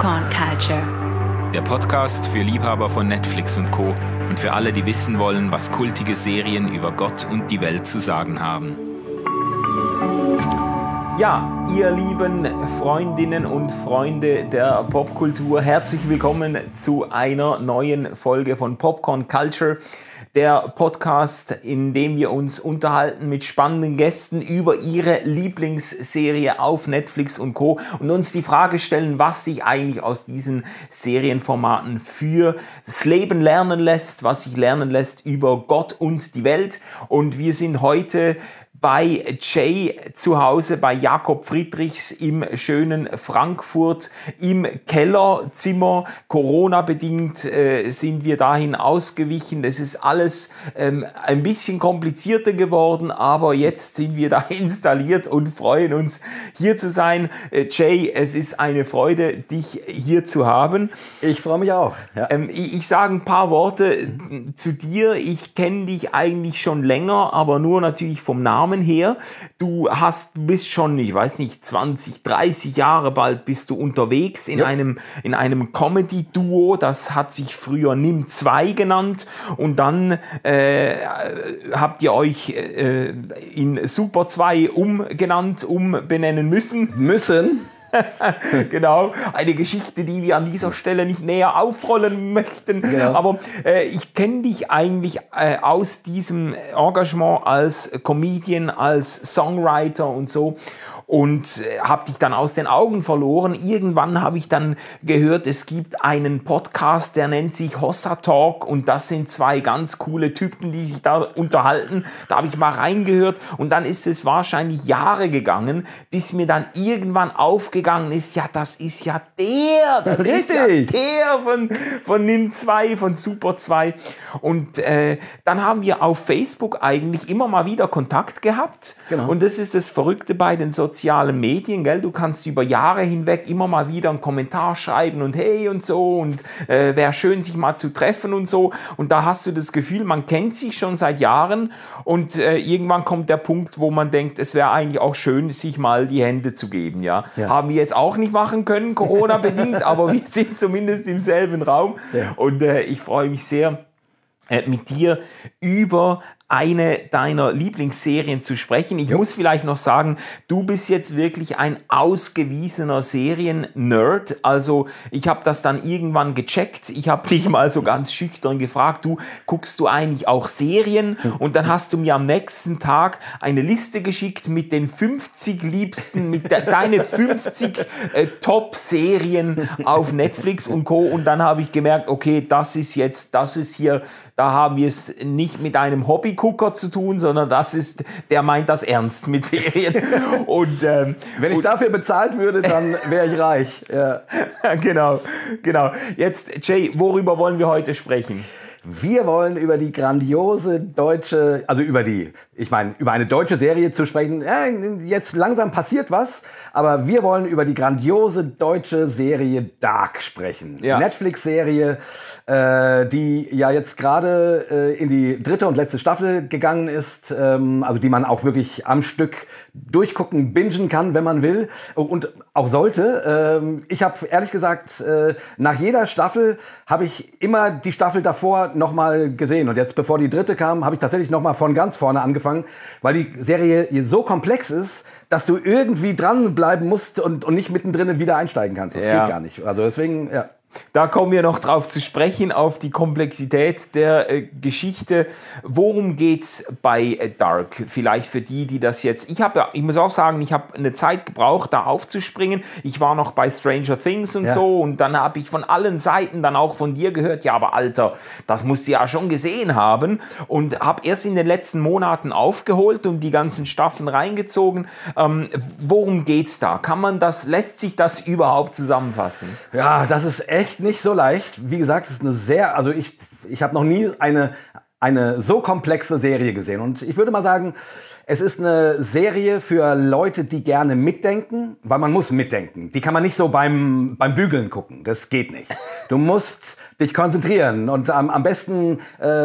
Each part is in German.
Popcorn Culture. Der Podcast für Liebhaber von Netflix und Co. und für alle, die wissen wollen, was kultige Serien über Gott und die Welt zu sagen haben. Ja, ihr lieben Freundinnen und Freunde der Popkultur, herzlich willkommen zu einer neuen Folge von Popcorn Culture. Der Podcast, in dem wir uns unterhalten mit spannenden Gästen über ihre Lieblingsserie auf Netflix und Co. und uns die Frage stellen, was sich eigentlich aus diesen Serienformaten fürs Leben lernen lässt, was sich lernen lässt über Gott und die Welt. Und wir sind heute bei Jay zu Hause, bei Jakob Friedrichs im schönen Frankfurt im Kellerzimmer. Corona-bedingt sind wir dahin ausgewichen. Es ist alles ein bisschen komplizierter geworden, aber jetzt sind wir da installiert und freuen uns, hier zu sein. Jay, es ist eine Freude, dich hier zu haben. Ich freue mich auch. Ja. Ich sage ein paar Worte zu dir. Ich kenne dich eigentlich schon länger, aber nur natürlich vom Namen her. Du bist schon, ich weiß nicht, 20, 30 Jahre bald bist du unterwegs in einem Comedy-Duo, das hat sich früher Nimm 2 genannt und dann habt ihr euch in Super 2 umbenennen müssen. Genau, eine Geschichte, die wir an dieser Stelle nicht näher aufrollen möchten. Genau. Aber ich kenne dich eigentlich aus diesem Engagement als Comedian, als Songwriter und so. Und habe dich dann aus den Augen verloren. Irgendwann habe ich dann gehört, es gibt einen Podcast, der nennt sich Hossa Talk und das sind zwei ganz coole Typen, die sich da unterhalten. Da habe ich mal reingehört und dann ist es wahrscheinlich Jahre gegangen, bis mir dann irgendwann aufgegangen ist, ja, das ist ja der von Nimm 2, von Super 2. Und dann haben wir auf Facebook eigentlich immer mal wieder Kontakt gehabt. Genau. Und das ist das Verrückte bei den sozialen Medien, gell? Du kannst über Jahre hinweg immer mal wieder einen Kommentar schreiben und hey und so und wäre schön, sich mal zu treffen und so. Und da hast du das Gefühl, man kennt sich schon seit Jahren und irgendwann kommt der Punkt, wo man denkt, es wäre eigentlich auch schön, sich mal die Hände zu geben. Ja? Haben wir jetzt auch nicht machen können, Corona-bedingt, aber wir sind zumindest im selben Raum. Ja. Und ich freue mich sehr, mit dir über eine deiner Lieblingsserien zu sprechen. Ich muss vielleicht noch sagen, du bist jetzt wirklich ein ausgewiesener Serien-Nerd. Also ich habe das dann irgendwann gecheckt. Ich habe dich mal so ganz schüchtern gefragt, guckst du eigentlich auch Serien? Und dann hast du mir am nächsten Tag eine Liste geschickt mit den 50 liebsten, deine 50 Top-Serien auf Netflix und Co. Und dann habe ich gemerkt, okay, das ist hier, da haben wir es nicht mit einem Hobbygucker zu tun, sondern der meint das ernst mit Serien. Und, wenn ich dafür bezahlt würde, dann wäre ich reich. Ja. Genau. Jetzt, Jay, worüber wollen wir heute sprechen? Wir wollen über die grandiose deutsche, über eine deutsche Serie zu sprechen. Jetzt langsam passiert was, aber wir wollen über die grandiose deutsche Serie Dark sprechen. Ja. Netflix-Serie, die ja jetzt gerade in die 3. und letzte Staffel gegangen ist, die man auch wirklich am Stück durchgucken, bingen kann, wenn man will und auch sollte. Ich habe ehrlich gesagt, nach jeder Staffel habe ich immer die Staffel davor nochmal gesehen. Und jetzt, bevor die 3. kam, habe ich tatsächlich nochmal von ganz vorne angefangen, weil die Serie so komplex ist, dass du irgendwie dranbleiben musst und nicht mittendrin wieder einsteigen kannst. Das geht gar nicht. Also deswegen, ja. Da kommen wir noch drauf zu sprechen, auf die Komplexität der Geschichte. Worum geht's bei Dark? Vielleicht für die das jetzt... Ich muss auch sagen, ich habe eine Zeit gebraucht, da aufzuspringen. Ich war noch bei Stranger Things und so und dann habe ich von allen Seiten dann auch von dir gehört, ja, aber Alter, das musst du ja schon gesehen haben und habe erst in den letzten Monaten aufgeholt und die ganzen Staffeln reingezogen. Worum geht's da? Lässt sich das überhaupt zusammenfassen? Ja, das ist echt nicht so leicht. Wie gesagt, es ist eine sehr, ich habe noch nie eine so komplexe Serie gesehen. Und ich würde mal sagen, es ist eine Serie für Leute, die gerne mitdenken, weil man muss mitdenken. Die kann man nicht so beim Bügeln gucken. Das geht nicht. Du musst dich konzentrieren und am besten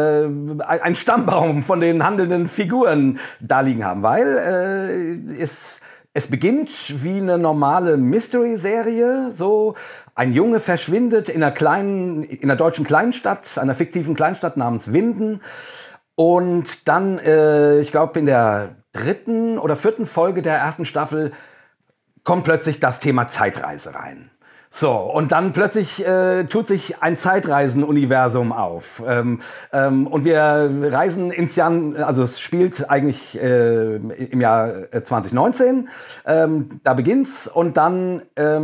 einen Stammbaum von den handelnden Figuren da liegen haben, weil es es beginnt wie eine normale Mystery-Serie. So, ein Junge verschwindet in einer deutschen Kleinstadt, einer fiktiven Kleinstadt namens Winden. Und dann, ich glaube, in der 3. oder 4. Folge der 1. Staffel kommt plötzlich das Thema Zeitreise rein. So, und dann plötzlich tut sich ein Zeitreisen-Universum auf. Und wir reisen ins Jahr, also es spielt eigentlich im Jahr 2019. Da beginnt's und dann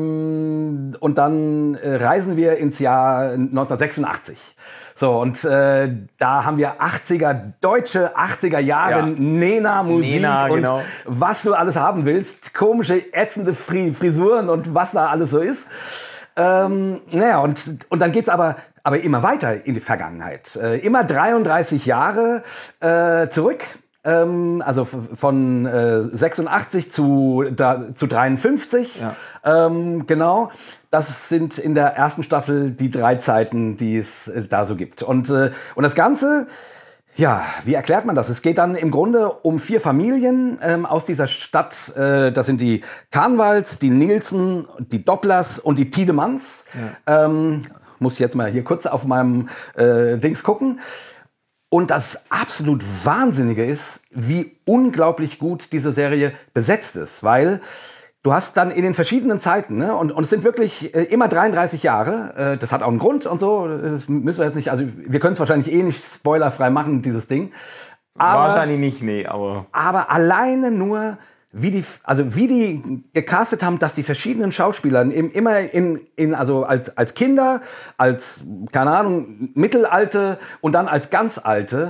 reisen wir ins Jahr 1986. So, und da haben wir deutsche 80er Jahre Nena-Musik Nena, und genau. was du alles haben willst. Komische, ätzende Frisuren und was da alles so ist. Naja, und dann geht's aber immer weiter in die Vergangenheit. Immer 33 Jahre zurück. Also von 86 zu 53. Ja. Genau. Das sind in der 1. Staffel die 3 Zeiten, die es da so gibt. Und das Ganze, ja, wie erklärt man das? Es geht dann im Grunde um 4 Familien aus dieser Stadt. Das sind die Kahnwalds, die Nielsen, die Dopplers und die Tiedemanns. Ja. Muss ich jetzt mal hier kurz auf meinem Dings gucken. Und das absolut Wahnsinnige ist, wie unglaublich gut diese Serie besetzt ist. Weil du hast dann in den verschiedenen Zeiten, ne, und es sind wirklich immer 33 Jahre, das hat auch einen Grund und so, das müssen wir jetzt nicht, also wir können es wahrscheinlich nicht spoilerfrei machen, dieses Ding. Aber, wahrscheinlich nicht, nee, aber alleine nur, wie die gecastet haben, dass die verschiedenen Schauspieler immer also als Kinder, als, keine Ahnung, Mittelalte und dann als ganz Alte,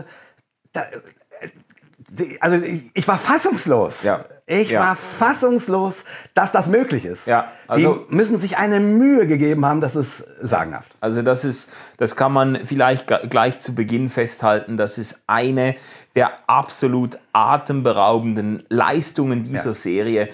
also ich war fassungslos. Ja. Ich war fassungslos, dass das möglich ist. Ja, also die müssen sich eine Mühe gegeben haben, das ist sagenhaft. Also das kann man vielleicht gleich zu Beginn festhalten, das ist eine der absolut atemberaubenden Leistungen dieser Serie.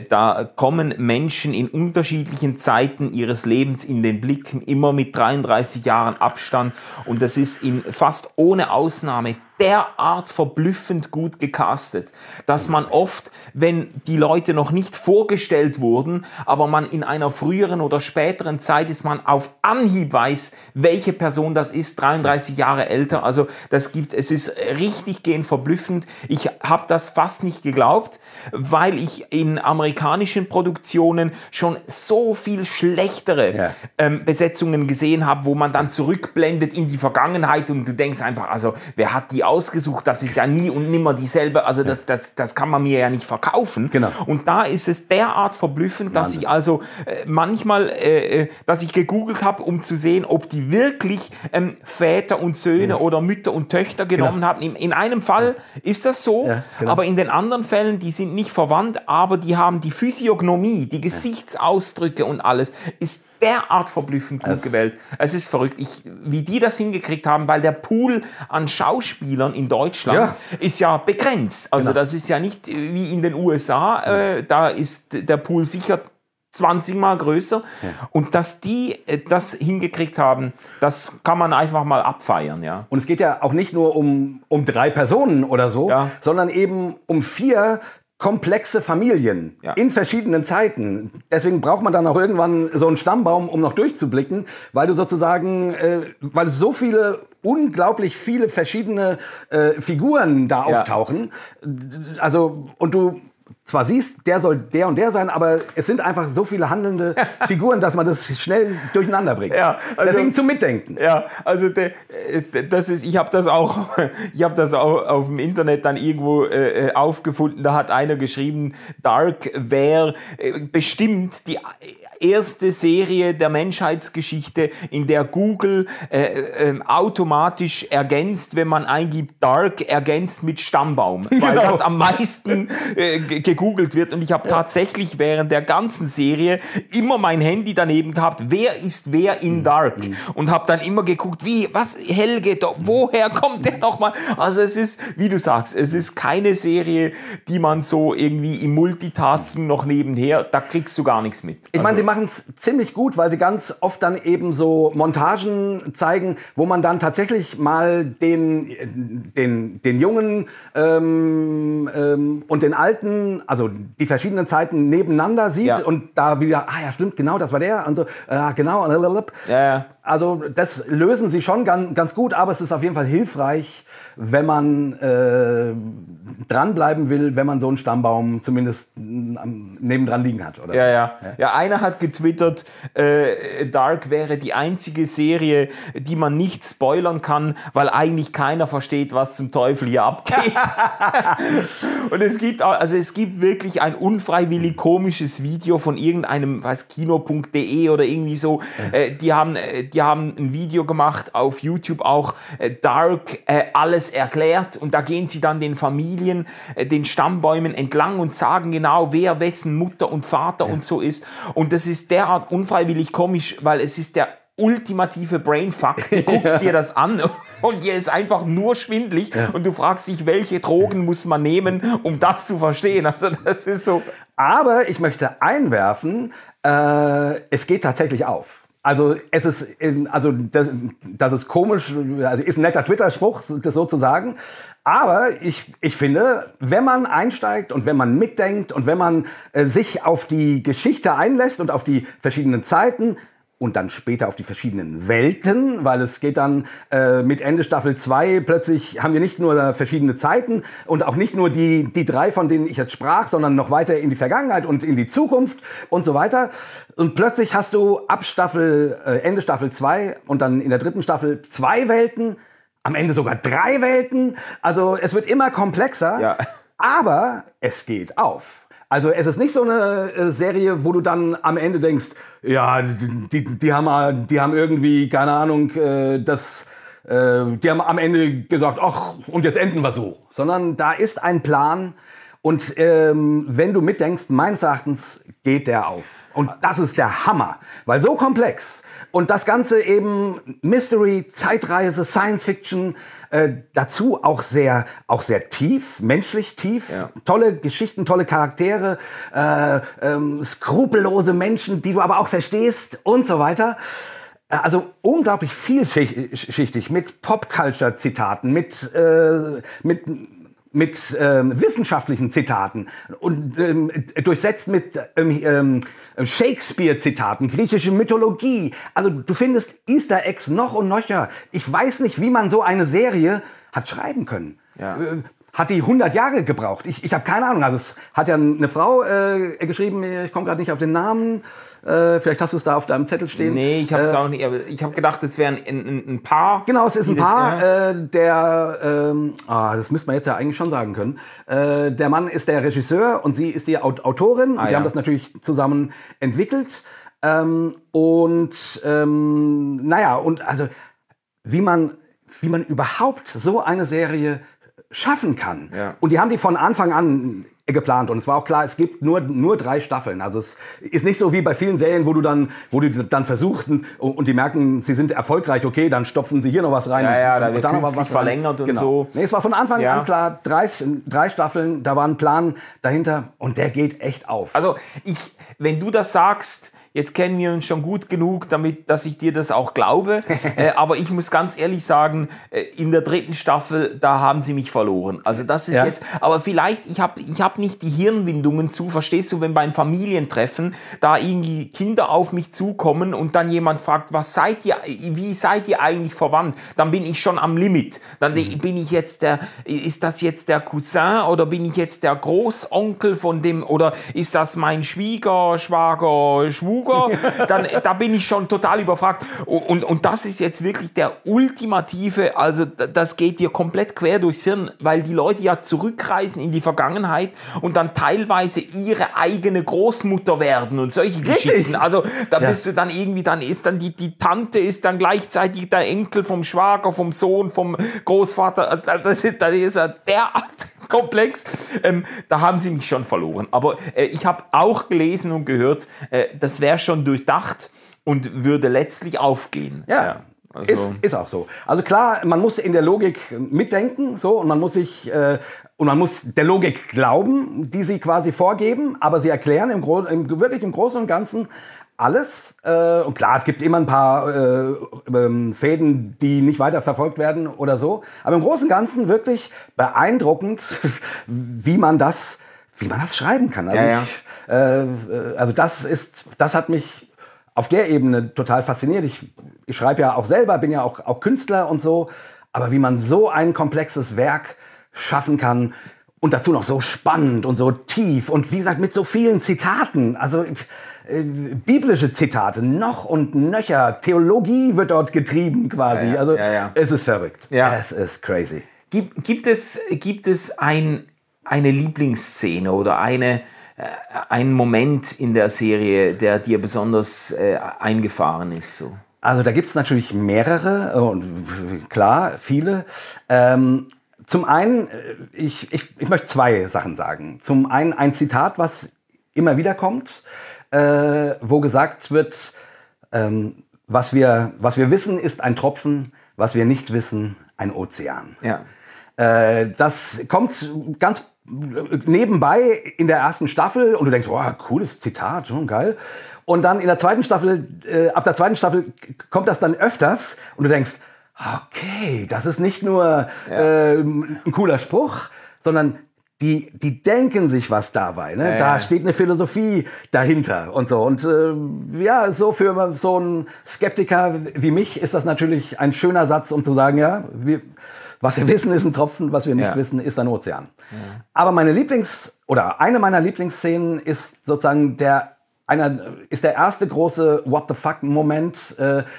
Da kommen Menschen in unterschiedlichen Zeiten ihres Lebens in den Blick, immer mit 33 Jahren Abstand. Und das ist fast ohne Ausnahme derart verblüffend gut gecastet, dass man oft, wenn die Leute noch nicht vorgestellt wurden, aber man in einer früheren oder späteren Zeit ist, man auf Anhieb weiß, welche Person das ist, 33 Jahre älter. Also es ist richtig gehend verblüffend. Ich habe das fast nicht geglaubt, weil ich in amerikanischen Produktionen schon so viel schlechtere Besetzungen gesehen habe, wo man dann zurückblendet in die Vergangenheit und du denkst einfach, also wer hat die ausgesucht? Das ist ja nie und nimmer dieselbe, also das kann man mir ja nicht verkaufen. Genau. Und da ist es derart verblüffend, dass ich also manchmal, dass ich gegoogelt habe, um zu sehen, ob die wirklich Väter und Söhne oder Mütter und Töchter genommen haben. In einem Fall ist das so, aber in den anderen Fällen, die sind nicht verwandt, aber die haben die Physiognomie, die Gesichtsausdrücke und alles, ist derart verblüffend gut gewählt. Es ist verrückt, wie die das hingekriegt haben, weil der Pool an Schauspielern in Deutschland ist ja begrenzt. Also das ist ja nicht wie in den USA, da ist der Pool sicher 20 Mal größer. Ja. Und dass die das hingekriegt haben, das kann man einfach mal abfeiern. Ja. Und es geht ja auch nicht nur um 3 Personen oder so, sondern eben um 4 komplexe Familien in verschiedenen Zeiten. Deswegen braucht man dann auch irgendwann so einen Stammbaum, um noch durchzublicken, weil du sozusagen, weil es so unglaublich viele verschiedene Figuren da auftauchen. Also, und du zwar siehst, der soll der und der sein, aber es sind einfach so viele handelnde Figuren, dass man das schnell durcheinander bringt. Ja, also, deswegen zum Mitdenken. Ja, also ich habe das auch auf dem Internet dann irgendwo aufgefunden. Da hat einer geschrieben, Dark wäre bestimmt die erste Serie der Menschheitsgeschichte, in der Google automatisch ergänzt, wenn man eingibt Dark, ergänzt mit Stammbaum, weil das am meisten gegoogelt wird. Und ich habe tatsächlich während der ganzen Serie immer mein Handy daneben gehabt, wer ist wer in Dark? Und habe dann immer geguckt, Helge, woher kommt der nochmal? Also es ist, wie du sagst, es ist keine Serie, die man so irgendwie im Multitasking noch nebenher, da kriegst du gar nichts mit. Ich meine, sie machen es ziemlich gut, weil sie ganz oft dann eben so Montagen zeigen, wo man dann tatsächlich mal den Jungen und den Alten also die verschiedenen Zeiten nebeneinander sieht und da wieder, ja stimmt, genau, das war der und so, genau. Ja. Also das lösen sie schon ganz gut, aber es ist auf jeden Fall hilfreich, wenn man dranbleiben will, wenn man so einen Stammbaum zumindest nebendran liegen hat. Oder? Ja, einer hat getwittert, Dark wäre die einzige Serie, die man nicht spoilern kann, weil eigentlich keiner versteht, was zum Teufel hier abgeht. Und es gibt wirklich ein unfreiwillig komisches Video von irgendeinem, Kino.de oder irgendwie so. Die haben ein Video gemacht auf YouTube auch, Dark, alles erklärt, und da gehen sie dann den Familien, den Stammbäumen entlang und sagen genau, wer wessen Mutter und Vater und so ist. Und das ist derart unfreiwillig komisch, weil es ist der ultimative Brainfuck. Du guckst dir das an und dir ist einfach nur schwindelig und du fragst dich, welche Drogen muss man nehmen, um das zu verstehen. Also das ist so. Aber ich möchte einwerfen, es geht tatsächlich auf. Also es ist, das ist komisch, also ist ein netter Twitter-Spruch, das so zu sagen. Aber ich finde, wenn man einsteigt und wenn man mitdenkt und wenn man sich auf die Geschichte einlässt und auf die verschiedenen Zeiten und dann später auf die verschiedenen Welten, weil es geht dann mit Ende Staffel 2, plötzlich haben wir nicht nur verschiedene Zeiten und auch nicht nur die 3, von denen ich jetzt sprach, sondern noch weiter in die Vergangenheit und in die Zukunft und so weiter. Und plötzlich hast du ab Ende Staffel 2 und dann in der 3. Staffel 2 Welten, am Ende sogar 3 Welten. Also es wird immer komplexer, aber es geht auf. Also es ist nicht so eine Serie, wo du dann am Ende denkst, ja, die haben irgendwie, keine Ahnung, die haben am Ende gesagt, ach, und jetzt enden wir so. Sondern da ist ein Plan und wenn du mitdenkst, meines Erachtens geht der auf. Und das ist der Hammer, weil so komplex und das Ganze eben Mystery, Zeitreise, Science Fiction, dazu auch sehr tief, menschlich tief, tolle Geschichten, tolle Charaktere, skrupellose Menschen, die du aber auch verstehst und so weiter. Also unglaublich vielschichtig mit Pop-Culture-Zitaten, mit wissenschaftlichen Zitaten und durchsetzt mit Shakespeare-Zitaten, griechische Mythologie. Also du findest Easter Eggs noch und nöcher. Ich weiß nicht, wie man so eine Serie hat schreiben können. Ja. Hat die 100 Jahre gebraucht? Ich habe keine Ahnung. Also es hat ja eine Frau geschrieben, ich komme gerade nicht auf den Namen. Vielleicht hast du es da auf deinem Zettel stehen. Nee, ich habe es auch nicht. Ich habe gedacht, es wären ein Paar. Genau, es ist ein Paar. Das müsste man jetzt ja eigentlich schon sagen können. Der Mann ist der Regisseur und sie ist die Autorin. Und sie haben das natürlich zusammen entwickelt. Und also wie man überhaupt so eine Serie schaffen kann. Ja. Und die haben die von Anfang an geplant und es war auch klar, es gibt nur 3 Staffeln. Also es ist nicht so wie bei vielen Serien, wo du dann versuchst und die merken, sie sind erfolgreich, okay, dann stopfen sie hier noch was rein. Ja, da wird künstlich verlängert und so. Nee, es war von Anfang an klar, 3 Staffeln, da war ein Plan dahinter und der geht echt auf. Also wenn du das sagst, jetzt kennen wir uns schon gut genug, dass ich dir das auch glaube. Aber ich muss ganz ehrlich sagen, in der 3. Staffel, da haben sie mich verloren. Also das ist jetzt, aber vielleicht, ich hab nicht die Hirnwindungen zu, verstehst du, wenn beim Familientreffen da irgendwie Kinder auf mich zukommen und dann jemand fragt, wie seid ihr eigentlich verwandt? Dann bin ich schon am Limit. Dann bin ich jetzt ist das jetzt der Cousin oder bin ich jetzt der Großonkel von dem, oder ist das mein Schwager, da bin ich schon total überfragt. Und das ist jetzt wirklich der ultimative, also das geht dir komplett quer durchs Hirn, weil die Leute ja zurückreisen in die Vergangenheit und dann teilweise ihre eigene Großmutter werden und solche Geschichten. Also da bist du dann irgendwie, dann ist dann die Tante ist dann gleichzeitig der Enkel vom Schwager, vom Sohn, vom Großvater. Das ist derart komplex. Da haben sie mich schon verloren. Aber ich habe auch gelesen und gehört, das wäre schon durchdacht und würde letztlich aufgehen. Ja. Also ist auch so. Also klar, man muss in der Logik mitdenken, so, und man muss der Logik glauben, die sie quasi vorgeben, aber sie erklären wirklich im Großen und Ganzen alles. Und klar, es gibt immer ein paar Fäden, die nicht weiter verfolgt werden oder so. Aber im Großen und Ganzen wirklich beeindruckend, wie man das wie man das schreiben kann. Also das hat mich auf der Ebene total fasziniert. Ich schreibe ja auch selber, bin ja auch Künstler und so. Aber wie man so ein komplexes Werk schaffen kann und dazu noch so spannend und so tief und wie gesagt mit so vielen Zitaten, also biblische Zitate, noch und nöcher, Theologie wird dort getrieben quasi. Es ist verrückt. Ja. Es ist crazy. Gibt es eine Lieblingsszene oder einen Moment in der Serie, der dir besonders eingefahren ist? So? Also da gibt es natürlich mehrere und klar, viele. Zum einen, ich möchte zwei Sachen sagen. Zum einen ein Zitat, was immer wieder kommt, wo gesagt wird, was wir wissen, ist ein Tropfen, was wir nicht wissen, ein Ozean. Ja. Das kommt ganz nebenbei in der ersten Staffel und du denkst, wow, cooles Zitat, geil. Und dann in der zweiten Staffel, ab der zweiten Staffel kommt das dann öfters und du denkst, okay, das ist nicht nur ein cooler Spruch, sondern die denken sich was dabei. Ne? Da steht eine Philosophie dahinter und so. Und so für so einen Skeptiker wie mich ist das natürlich ein schöner Satz, um zu sagen, was wir wissen, ist ein Tropfen, was wir nicht wissen, ist ein Ozean. Ja. Aber eine meiner Lieblingsszenen ist sozusagen der erste große What the fuck Moment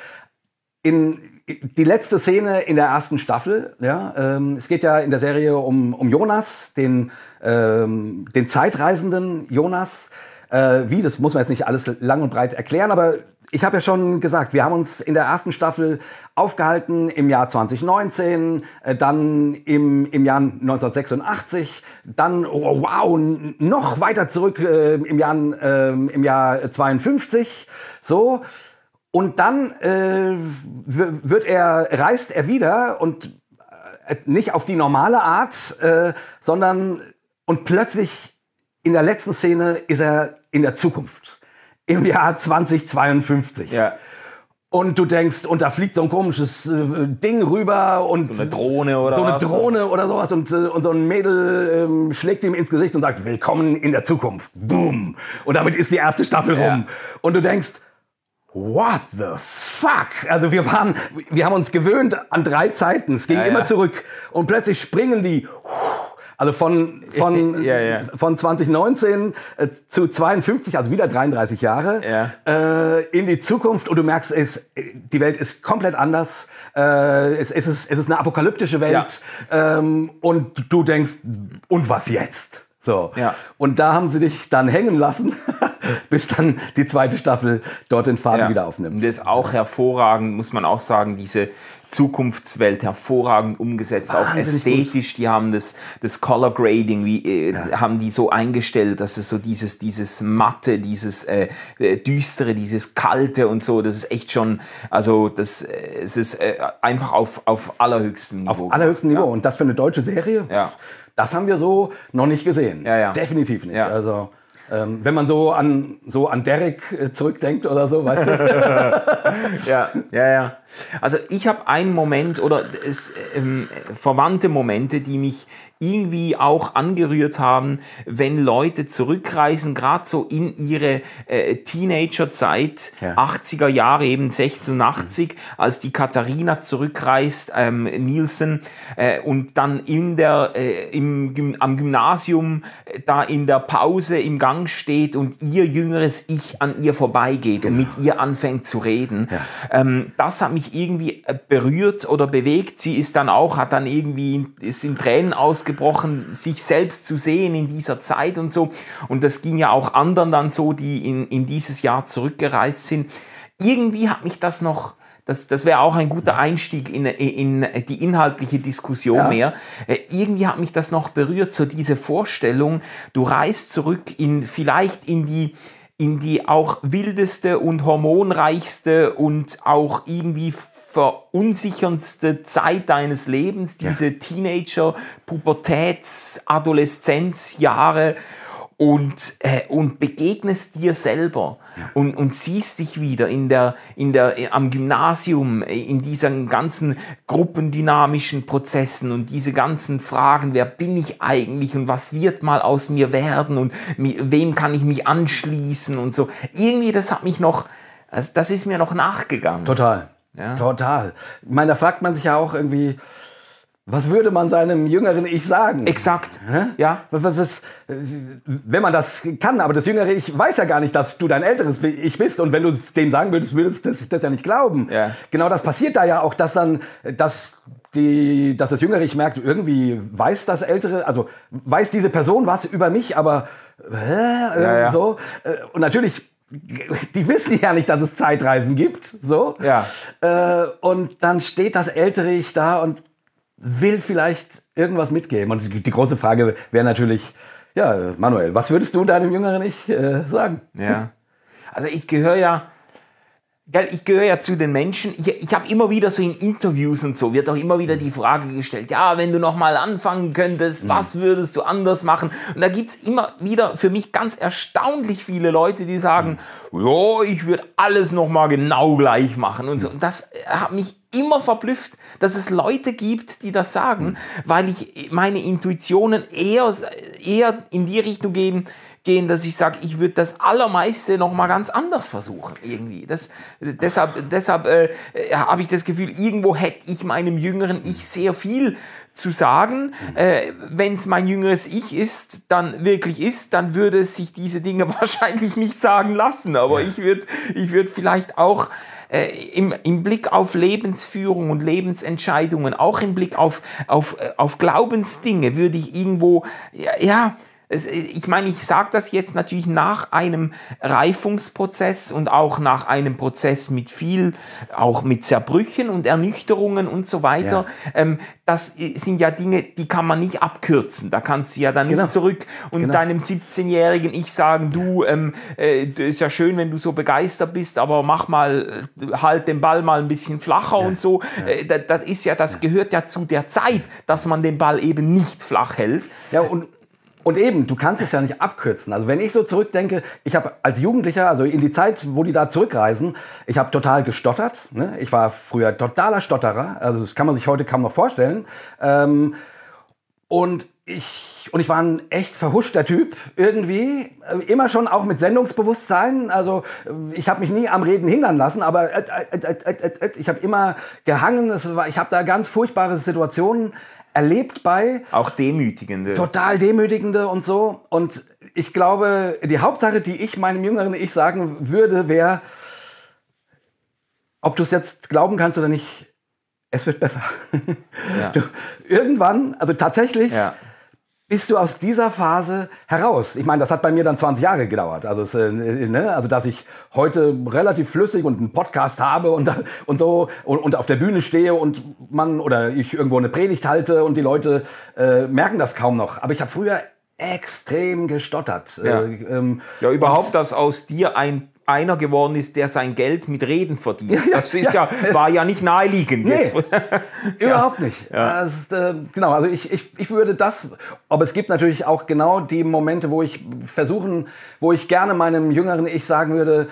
in die letzte Szene in der ersten Staffel. Ja, es geht ja in der Serie um Jonas, den Zeitreisenden Jonas. Das muss man jetzt nicht alles lang und breit erklären, aber ich habe ja schon gesagt, wir haben uns in der ersten Staffel aufgehalten im Jahr 2019, dann im Jahr 1986, dann, noch weiter zurück im Jahr 52, so. Und dann reist er wieder und nicht auf die normale Art, sondern und plötzlich in der letzten Szene ist er in der Zukunft. Im Jahr 2052. Ja. Und du denkst, und da fliegt so ein komisches Ding rüber und so eine Drohne oder sowas und so ein Mädel schlägt ihm ins Gesicht und sagt, willkommen in der Zukunft. Boom. Und damit ist die erste Staffel rum. Und du denkst, what the fuck? Also wir haben uns gewöhnt an 3 Zeiten. Es ging immer zurück und plötzlich springen die also von 2019 zu 52, also wieder 33 Jahre, in die Zukunft. Und du merkst, die Welt ist komplett anders. Es ist eine apokalyptische Welt. Ja. Und du denkst, und was jetzt? So. Ja. Und da haben sie dich dann hängen lassen, bis dann die zweite Staffel dort den Faden wieder aufnimmt. Das ist auch hervorragend, muss man auch sagen, diese Zukunftswelt hervorragend umgesetzt, auch ästhetisch. Gut. Die haben das Color Grading, haben die so eingestellt, dass es so dieses Matte, dieses Düstere, dieses Kalte und so, das ist echt schon, also es ist einfach auf allerhöchstem Niveau. Auf allerhöchstem Niveau. Und das für eine deutsche Serie, das haben wir so noch nicht gesehen. Ja. Definitiv nicht. Ja. Also wenn man so an Derek zurückdenkt oder so, weißt du? Ja. Also ich habe einen Moment oder verwandte Momente, die mich irgendwie auch angerührt haben, wenn Leute zurückreisen, gerade so in ihre Teenagerzeit, 80er Jahre, eben 86, als die Katharina zurückreist, Nielsen, und dann am Gymnasium da in der Pause im Gang steht und ihr jüngeres Ich an ihr vorbeigeht und mit ihr anfängt zu reden. Ja. Das hat mich irgendwie berührt oder bewegt. Sie ist dann ist in Tränen ausgebrochen, sich selbst zu sehen in dieser Zeit und so. Und das ging ja auch anderen dann so, die in dieses Jahr zurückgereist sind. Irgendwie hat mich das noch, das wäre auch ein guter Einstieg in die inhaltliche Diskussion mehr. Irgendwie hat mich das noch berührt, so diese Vorstellung, du reist zurück vielleicht in die auch wildeste und hormonreichste und auch irgendwie verunsicherndste Zeit deines Lebens, diese Teenager, Pubertäts, Adoleszenzjahre. und begegnest dir selber und siehst dich wieder am Gymnasium, in diesen ganzen gruppendynamischen Prozessen und diese ganzen Fragen, wer bin ich eigentlich und was wird mal aus mir werden und wem kann ich mich anschließen und so. Irgendwie, das ist mir noch nachgegangen. Total. Ja. Total. Ich meine, da fragt man sich ja auch irgendwie, was würde man seinem jüngeren Ich sagen? Exakt. Ja. Wenn man das kann, aber das jüngere Ich weiß ja gar nicht, dass du dein älteres Ich bist. Und wenn du es dem sagen würdest, würdest du das ja nicht glauben. Ja. Genau das passiert da ja auch, dass das jüngere Ich merkt, irgendwie weiß das ältere, also weiß diese Person was über mich, aber so. Und natürlich, die wissen ja nicht, dass es Zeitreisen gibt. So. Ja. Und dann steht das ältere Ich da und will vielleicht irgendwas mitgeben. Und die große Frage wäre natürlich, ja, Manuel, was würdest du deinem jüngeren Ich sagen? Ja, also ich gehöre ja zu den Menschen, ich habe immer wieder so in Interviews und so, wird auch immer wieder die Frage gestellt, ja, wenn du noch mal anfangen könntest, was würdest du anders machen? Und da gibt es immer wieder für mich ganz erstaunlich viele Leute, die sagen, ja, ich würde alles noch mal genau gleich machen und so. Und das hat mich immer verblüfft, dass es Leute gibt, die das sagen, weil ich meine Intuitionen eher in die Richtung gehen, dass ich sage, ich würde das Allermeiste noch mal ganz anders versuchen irgendwie. Deshalb habe ich das Gefühl, irgendwo hätte ich meinem jüngeren Ich sehr viel zu sagen. Wenn es mein jüngeres Ich ist, dann würde es sich diese Dinge wahrscheinlich nicht sagen lassen. Aber ich würde vielleicht auch im Blick auf Lebensführung und Lebensentscheidungen, auch im Blick auf Glaubensdinge, würde ich irgendwo, ich meine, ich sage das jetzt natürlich nach einem Reifungsprozess und auch nach einem Prozess auch mit Zerbrüchen und Ernüchterungen und so weiter. Ja. Das sind ja Dinge, die kann man nicht abkürzen. Da kannst du ja dann nicht zurück und deinem 17-jährigen Ich sagen, du, ist ja schön, wenn du so begeistert bist, aber halt den Ball mal ein bisschen flacher und so. Ja. Das gehört ja zu der Zeit, dass man den Ball eben nicht flach hält. Ja, und eben, du kannst es ja nicht abkürzen. Also wenn ich so zurückdenke, ich habe als Jugendlicher, also in die Zeit, wo die da zurückreisen, ich habe total gestottert. Ne? Ich war früher totaler Stotterer. Also das kann man sich heute kaum noch vorstellen. Und ich war ein echt verhuschter Typ irgendwie. Immer schon auch mit Sendungsbewusstsein. Also ich habe mich nie am Reden hindern lassen, aber ich habe immer gehangen. Ich habe da ganz furchtbare Situationen erlebt bei. Auch demütigende. Total demütigende und so. Und ich glaube, die Hauptsache, die ich meinem jüngeren Ich sagen würde, wäre, ob du es jetzt glauben kannst oder nicht, es wird besser. Ja. Irgendwann, also tatsächlich, bist du aus dieser Phase heraus. Ich meine, das hat bei mir dann 20 Jahre gedauert. Also, also dass ich heute relativ flüssig und einen Podcast habe und so und auf der Bühne stehe und ich irgendwo eine Predigt halte und die Leute merken das kaum noch. Aber ich habe früher extrem gestottert. Ja, überhaupt, dass aus dir einer geworden ist, der sein Geld mit Reden verdient. Das war ja nicht naheliegend. Nee, jetzt. Überhaupt nicht. Ja. Genau, also ich würde das, aber es gibt natürlich auch genau die Momente, wo ich gerne meinem jüngeren Ich sagen würde,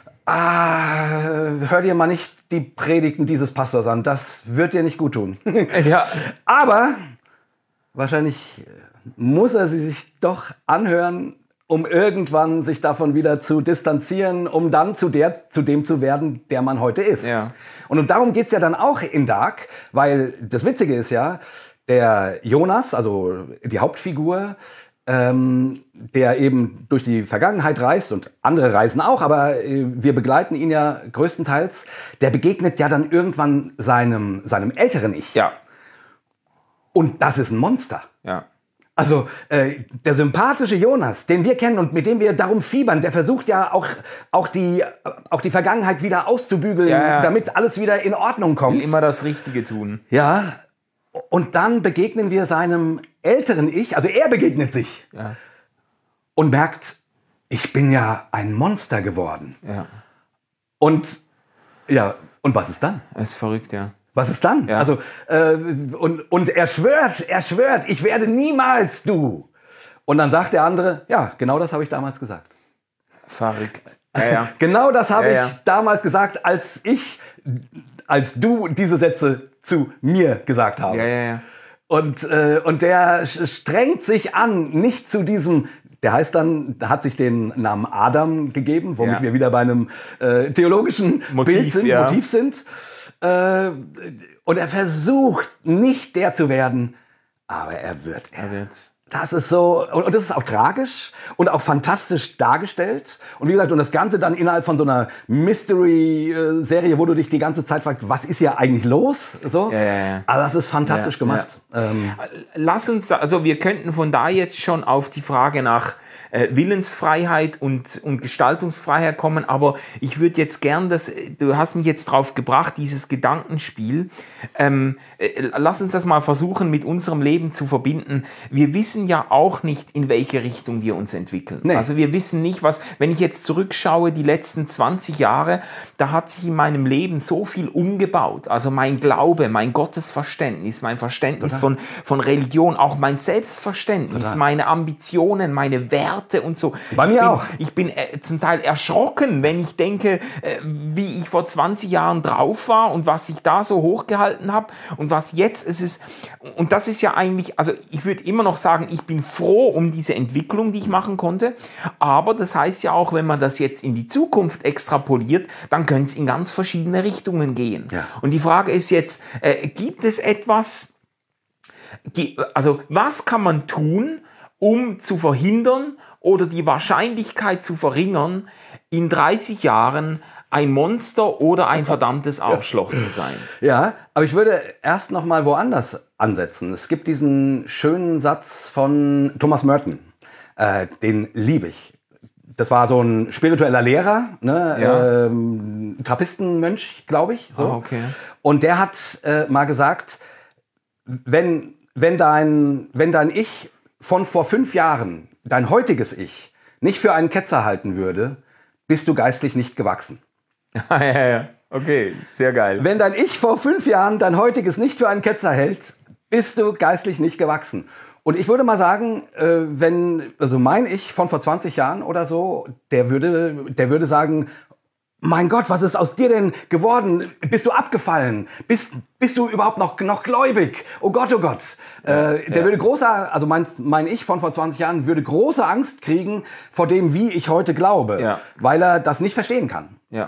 hör dir mal nicht die Predigten dieses Pastors an, das wird dir nicht gut tun. Ja. Aber wahrscheinlich muss er sie sich doch anhören, um irgendwann sich davon wieder zu distanzieren, um dann zu dem zu werden, der man heute ist. Ja. Und darum geht's ja dann auch in Dark, weil das Witzige ist ja, der Jonas, also die Hauptfigur, der eben durch die Vergangenheit reist und andere reisen auch, aber wir begleiten ihn ja größtenteils, der begegnet ja dann irgendwann seinem älteren Ich. Ja. Und das ist ein Monster. Ja. Also der sympathische Jonas, den wir kennen und mit dem wir darum fiebern, der versucht ja auch die Vergangenheit wieder auszubügeln, damit alles wieder in Ordnung kommt. Will immer das Richtige tun. Ja, und dann begegnen wir seinem älteren Ich, also er begegnet sich und merkt, ich bin ja ein Monster geworden. Ja. Und was ist dann? Das ist verrückt, ja. Was ist dann? Ja. Also, und er schwört, ich werde niemals du. Und dann sagt der andere, ja, genau das habe ich damals gesagt. Verrückt. Ja. Genau das habe ich damals gesagt, als du diese Sätze zu mir gesagt habe. Ja. Und der strengt sich an, nicht zu diesem, der hat sich den Namen Adam gegeben, womit wir wieder bei einem theologischen Motiv sind. Und er versucht nicht der zu werden, aber er wird. Er wird's. Das ist so, und das ist auch tragisch und auch fantastisch dargestellt. Und wie gesagt, und das Ganze dann innerhalb von so einer Mystery-Serie, wo du dich die ganze Zeit fragst, was ist hier eigentlich los? So. Ja. Also das ist fantastisch gemacht. Lass uns, also wir könnten von da jetzt schon auf die Frage nach Willensfreiheit und Gestaltungsfreiheit kommen, aber ich würde jetzt gern, du hast mich jetzt drauf gebracht, dieses Gedankenspiel, lass uns das mal versuchen mit unserem Leben zu verbinden. Wir wissen ja auch nicht, in welche Richtung wir uns entwickeln. Nee. Also wir wissen nicht, wenn ich jetzt zurückschaue, die letzten 20 Jahre, da hat sich in meinem Leben so viel umgebaut. Also mein Glaube, mein Gottesverständnis, mein Verständnis von Religion, auch mein Selbstverständnis, meine Ambitionen, meine Werte und so. Bei mir auch. Ich bin zum Teil erschrocken, wenn ich denke, wie ich vor 20 Jahren drauf war und was ich da so hochgehalten habe und was jetzt es ist. Und das ist ja eigentlich, also ich würde immer noch sagen, ich bin froh um diese Entwicklung, die ich machen konnte. Aber das heißt ja auch, wenn man das jetzt in die Zukunft extrapoliert, dann könnte es in ganz verschiedene Richtungen gehen. Ja. Und die Frage ist jetzt, gibt es etwas, also was kann man tun, um zu verhindern oder die Wahrscheinlichkeit zu verringern, in 30 Jahren ein Monster oder ein verdammtes Arschloch zu sein? Ja, aber ich würde erst noch mal woanders ansetzen. Es gibt diesen schönen Satz von Thomas Merton, den liebe ich. Das war so ein spiritueller Lehrer, ne? Trappistenmönch, glaube ich. So. Okay. Und der hat mal gesagt, wenn dein Ich von vor 5 Jahren dein heutiges Ich nicht für einen Ketzer halten würde, bist du geistlich nicht gewachsen. Ja. Okay, sehr geil. Wenn dein Ich vor 5 Jahren dein heutiges nicht für einen Ketzer hält, bist du geistlich nicht gewachsen. Und ich würde mal sagen, mein Ich von vor 20 Jahren oder so, der würde sagen, mein Gott, was ist aus dir denn geworden? Bist du abgefallen? Bist du überhaupt noch gläubig? Oh Gott, oh Gott. Der würde mein Ich von vor 20 Jahren würde große Angst kriegen vor dem, wie ich heute glaube, weil er das nicht verstehen kann. Ja.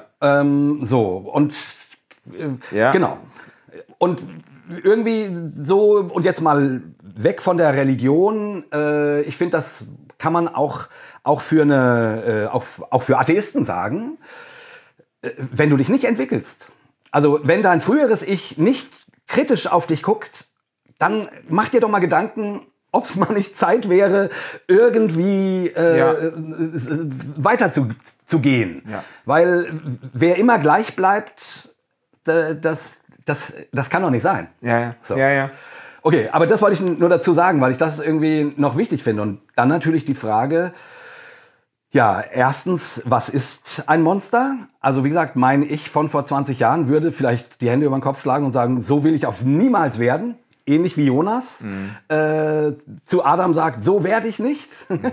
Genau. Und irgendwie so, und jetzt mal weg von der Religion, ich finde, das kann man auch für Atheisten sagen. Wenn du dich nicht entwickelst, also wenn dein früheres Ich nicht kritisch auf dich guckt, dann mach dir doch mal Gedanken, ob es mal nicht Zeit wäre, irgendwie weiter zu gehen. Ja. Weil wer immer gleich bleibt, das kann doch nicht sein. Ja. So. Ja. Okay, aber das wollte ich nur dazu sagen, weil ich das irgendwie noch wichtig finde. Und dann natürlich die Frage, ja, erstens, was ist ein Monster? Also wie gesagt, mein Ich von vor 20 Jahren würde vielleicht die Hände über den Kopf schlagen und sagen, so will ich auf niemals werden. Ähnlich wie Jonas zu Adam sagt, so werde ich nicht.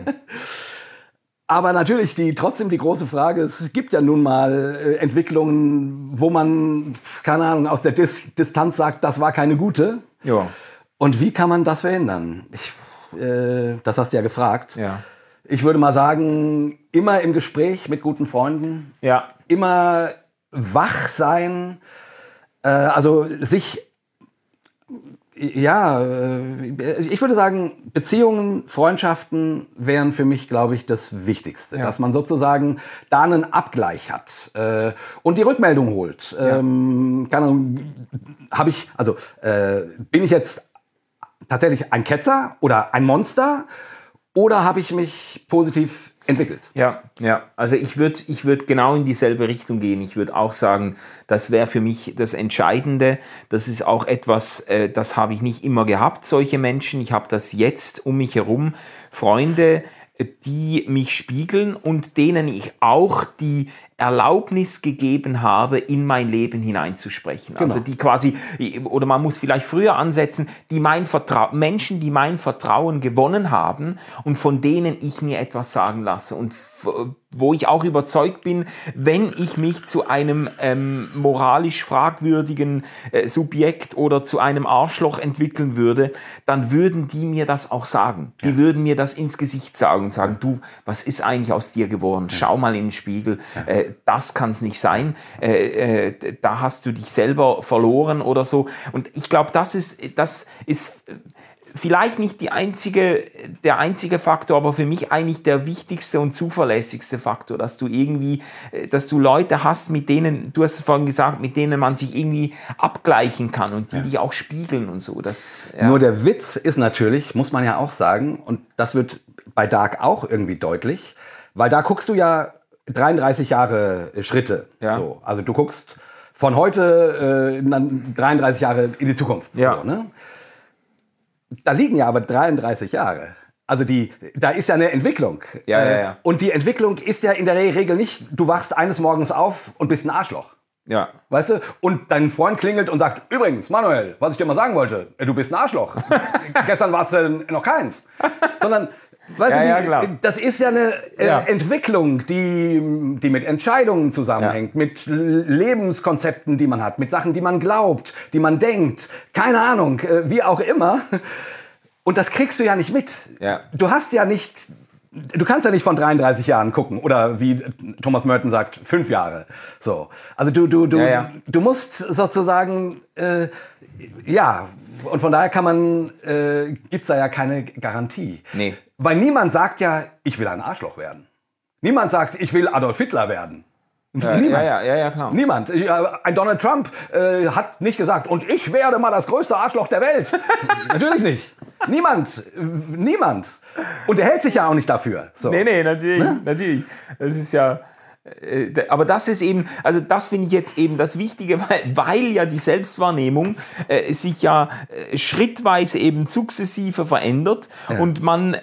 Aber natürlich trotzdem die große Frage, es gibt ja nun mal Entwicklungen, wo man, keine Ahnung, aus der Distanz sagt, das war keine gute. Ja. Und wie kann man das verhindern? Das hast du ja gefragt. Ja. Ich würde mal sagen, immer im Gespräch mit guten Freunden, immer wach sein, ich würde sagen, Beziehungen, Freundschaften wären für mich, glaube ich, das Wichtigste. Ja. Dass man sozusagen da einen Abgleich hat und die Rückmeldung holt. Bin ich jetzt tatsächlich ein Ketzer oder ein Monster? Oder habe ich mich positiv entwickelt? Ja. Also ich würd genau in dieselbe Richtung gehen. Ich würde auch sagen, das wäre für mich das Entscheidende. Das ist auch etwas, das habe ich nicht immer gehabt, solche Menschen. Ich habe das jetzt um mich herum. Freunde, die mich spiegeln und denen ich auch die Erlaubnis gegeben habe, in mein Leben hineinzusprechen. Genau. Also die quasi, oder man muss vielleicht früher ansetzen, Menschen, die mein Vertrauen gewonnen haben und von denen ich mir etwas sagen lasse und wo ich auch überzeugt bin, wenn ich mich zu einem moralisch fragwürdigen Subjekt oder zu einem Arschloch entwickeln würde, dann würden die mir das auch sagen. Die würden mir das ins Gesicht sagen und sagen, du, was ist eigentlich aus dir geworden? Schau mal in den Spiegel, das kann es nicht sein, da hast du dich selber verloren oder so. Und ich glaube, das ist vielleicht nicht der einzige Faktor, aber für mich eigentlich der wichtigste und zuverlässigste Faktor, dass du Leute hast, mit denen, du hast es vorhin gesagt, mit denen man sich irgendwie abgleichen kann und die dich auch spiegeln und so. Nur der Witz ist natürlich, muss man ja auch sagen, und das wird bei Dark auch irgendwie deutlich, weil da guckst du ja 33 Jahre Schritte. Ja. So. Also du guckst von heute 33 Jahre in die Zukunft. Ja. So, ne? Da liegen ja aber 33 Jahre. Also da ist ja eine Entwicklung. Ja. Und die Entwicklung ist ja in der Regel nicht, du wachst eines Morgens auf und bist ein Arschloch. Ja. Weißt du? Und dein Freund klingelt und sagt, übrigens, Manuel, was ich dir mal sagen wollte, du bist ein Arschloch. Gestern warst du noch keins. Sondern, weißt du, das ist ja eine Entwicklung, die mit Entscheidungen zusammenhängt, mit Lebenskonzepten, die man hat, mit Sachen, die man glaubt, die man denkt, keine Ahnung, wie auch immer. Und das kriegst du ja nicht mit. Ja. Du kannst ja nicht von 33 Jahren gucken oder wie Thomas Merton sagt, 5 Jahre. So. Also du musst sozusagen, und von daher gibt's da ja keine Garantie. Nee. Weil niemand sagt ja, ich will ein Arschloch werden. Niemand sagt, ich will Adolf Hitler werden. Niemand. Ja, klar. Niemand. Ein Donald Trump hat nicht gesagt, und ich werde mal das größte Arschloch der Welt. Natürlich nicht. Niemand. Und er hält sich ja auch nicht dafür. So. Nee, natürlich. Das ist ja... Aber das ist eben, also das finde ich jetzt eben das Wichtige, weil ja die Selbstwahrnehmung sich ja schrittweise eben sukzessive verändert und man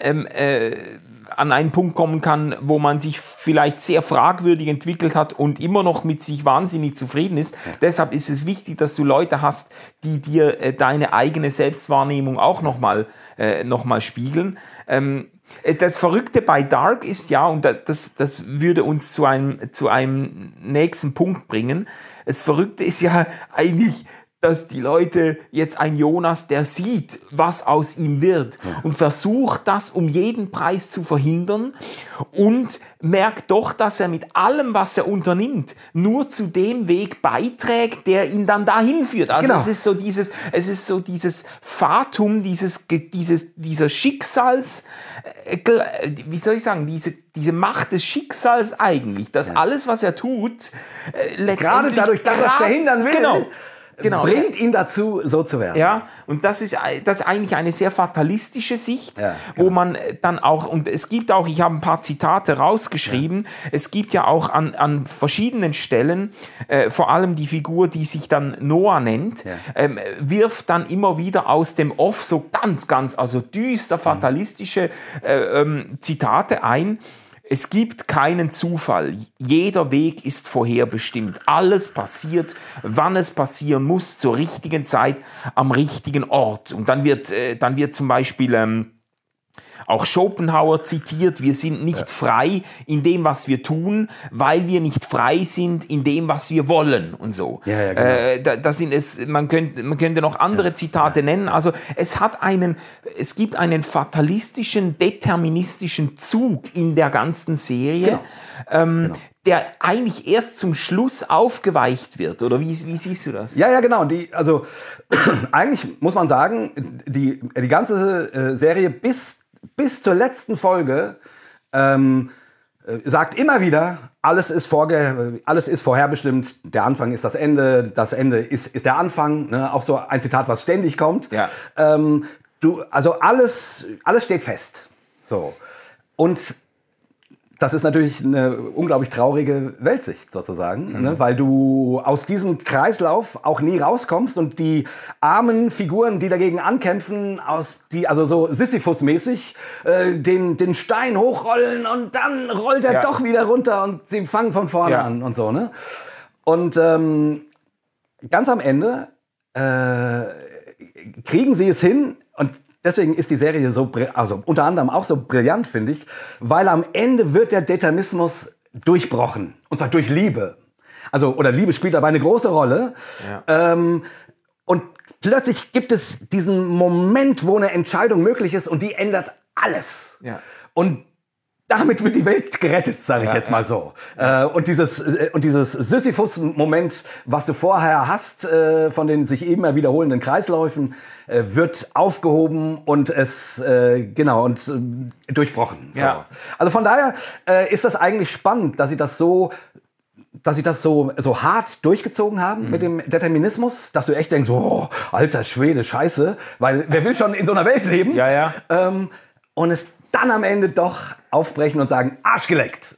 an einen Punkt kommen kann, wo man sich vielleicht sehr fragwürdig entwickelt hat und immer noch mit sich wahnsinnig zufrieden ist. Ja. Deshalb ist es wichtig, dass du Leute hast, die dir deine eigene Selbstwahrnehmung auch noch mal spiegeln. Das Verrückte bei Dark ist ja, und das würde uns zu einem nächsten Punkt bringen, das Verrückte ist ja eigentlich, dass die Leute jetzt ein Jonas, der sieht, was aus ihm wird und versucht, das um jeden Preis zu verhindern und merkt doch, dass er mit allem, was er unternimmt, nur zu dem Weg beiträgt, der ihn dann dahin führt. Also es ist so dieses Fatum, dieser Schicksals, wie soll ich sagen, diese Macht des Schicksals eigentlich, dass alles, was er tut, letztendlich... Gerade dadurch, dass er es verhindern will... Genau. Bringt ihn dazu, so zu werden. Ja, und das ist eigentlich eine sehr fatalistische Sicht, wo man dann auch, und es gibt auch, ich habe ein paar Zitate rausgeschrieben, es gibt ja auch an verschiedenen Stellen, vor allem die Figur, die sich dann Noah nennt, wirft dann immer wieder aus dem Off so ganz, also düster fatalistische Zitate ein. Es gibt keinen Zufall. Jeder Weg ist vorherbestimmt. Alles passiert, wann es passieren muss, zur richtigen Zeit, am richtigen Ort. Und dann wird zum Beispiel auch Schopenhauer zitiert, wir sind nicht frei in dem, was wir tun, weil wir nicht frei sind in dem, was wir wollen und so. Ja, genau. Man könnte noch andere Zitate nennen. Also es gibt einen fatalistischen, deterministischen Zug in der ganzen Serie, der eigentlich erst zum Schluss aufgeweicht wird. Oder wie siehst du das? Ja, genau. Also eigentlich muss man sagen, die ganze Serie bis zur letzten Folge sagt immer wieder, alles ist vorherbestimmt, der Anfang ist das Ende ist der Anfang. Ne? Auch so ein Zitat, was ständig kommt. Ja. Also alles steht fest. So. Und das ist natürlich eine unglaublich traurige Weltsicht sozusagen, ne? Weil du aus diesem Kreislauf auch nie rauskommst und die armen Figuren, die dagegen ankämpfen, also so Sisyphus-mäßig den Stein hochrollen und dann rollt er doch wieder runter und sie fangen von vorne an und so. Ne? Und ganz am Ende kriegen sie es hin und deswegen ist die Serie also unter anderem auch so brillant, finde ich, weil am Ende wird der Determinismus durchbrochen. Und zwar durch Liebe. Oder Liebe spielt dabei eine große Rolle. Ja. Und plötzlich gibt es diesen Moment, wo eine Entscheidung möglich ist und die ändert alles. Ja. Und damit wird die Welt gerettet, sage ich jetzt mal so. Und dieses Sisyphus-Moment, was du vorher hast, von den sich immer wiederholenden Kreisläufen, wird aufgehoben und durchbrochen. So. Ja. Also von daher ist das eigentlich spannend, dass sie das so hart durchgezogen haben mit dem Determinismus, dass du echt denkst, oh, alter Schwede, scheiße, weil wer will schon in so einer Welt leben? Ja. Und es dann am Ende doch aufbrechen und sagen, Arsch geleckt.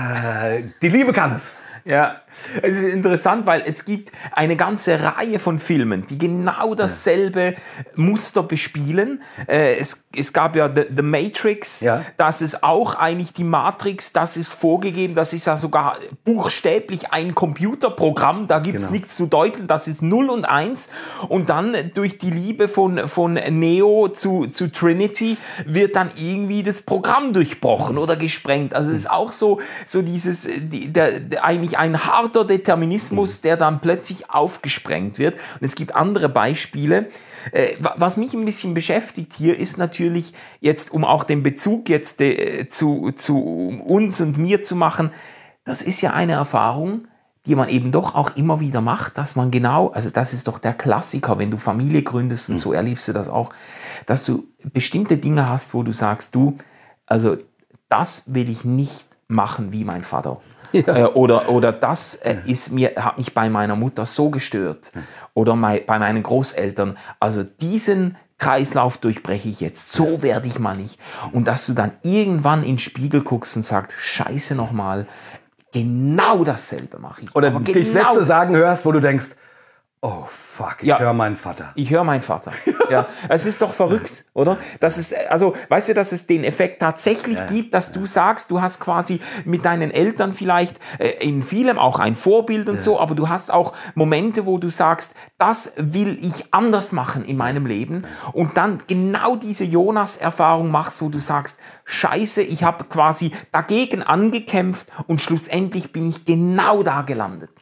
Die Liebe kann es. Ja, es ist interessant, weil es gibt eine ganze Reihe von Filmen, die genau dasselbe Muster bespielen. Es gab ja The Matrix, das ist auch eigentlich die Matrix, das ist vorgegeben, das ist ja sogar buchstäblich ein Computerprogramm, da gibt es nichts zu deuteln, das ist 0 und 1 und dann durch die Liebe von Neo zu Trinity wird dann irgendwie das Programm durchbrochen oder gesprengt. Also es ist auch so dieses, eigentlich ein harter Determinismus, der dann plötzlich aufgesprengt wird. Und es gibt andere Beispiele. Was mich ein bisschen beschäftigt hier, ist natürlich jetzt, um auch den Bezug jetzt zu uns und mir zu machen, das ist ja eine Erfahrung, die man eben doch auch immer wieder macht, dass man also das ist doch der Klassiker, wenn du Familie gründest und so erlebst du das auch, dass du bestimmte Dinge hast, wo du sagst, also das will ich nicht machen wie mein Vater. Ja. Oder das hat mich bei meiner Mutter so gestört. Oder bei meinen Großeltern. Also diesen Kreislauf durchbreche ich jetzt. So werde ich mal nicht. Und dass du dann irgendwann in den Spiegel guckst und sagst, scheiße nochmal, genau dasselbe mache ich. Oder dich Sätze sagen hörst, wo du denkst, oh fuck, ich höre meinen Vater. Ich höre meinen Vater. Ja, es ist doch verrückt, oder? Weißt du, dass es den Effekt tatsächlich gibt, dass du sagst, du hast quasi mit deinen Eltern vielleicht in vielem auch ein Vorbild und so, aber du hast auch Momente, wo du sagst, das will ich anders machen in meinem Leben und dann genau diese Jonas-Erfahrung machst, wo du sagst, scheiße, ich habe quasi dagegen angekämpft und schlussendlich bin ich genau da gelandet.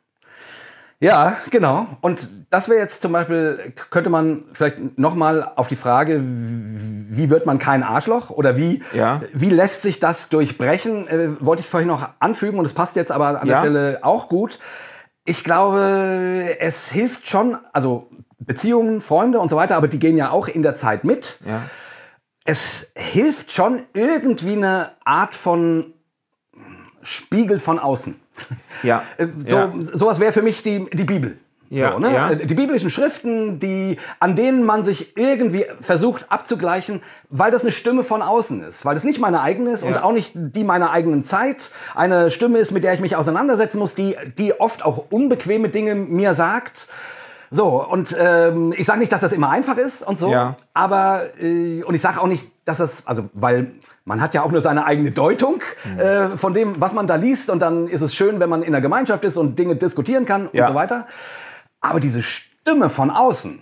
Ja, genau. Und das wäre jetzt zum Beispiel, könnte man vielleicht nochmal auf die Frage, wie wird man kein Arschloch oder wie lässt sich das durchbrechen, wollte ich vorhin noch anfügen und es passt jetzt aber an der Stelle auch gut. Ich glaube, es hilft schon, also Beziehungen, Freunde und so weiter, aber die gehen ja auch in der Zeit mit. Ja. Es hilft schon irgendwie eine Art von Spiegel von außen. Ja. Sowas wäre für mich die Bibel. Ja, so, ne? Ja. Die biblischen Schriften, an denen man sich irgendwie versucht abzugleichen, weil das eine Stimme von außen ist. Weil das nicht meine eigene ist und auch nicht die meiner eigenen Zeit. Eine Stimme ist, mit der ich mich auseinandersetzen muss, die oft auch unbequeme Dinge mir sagt. So, und ich sage nicht, dass das immer einfach ist und so, aber und ich sage auch nicht, dass das, also weil man hat ja auch nur seine eigene Deutung von dem, was man da liest und dann ist es schön, wenn man in der Gemeinschaft ist und Dinge diskutieren kann und so weiter. Aber diese Stimme von außen,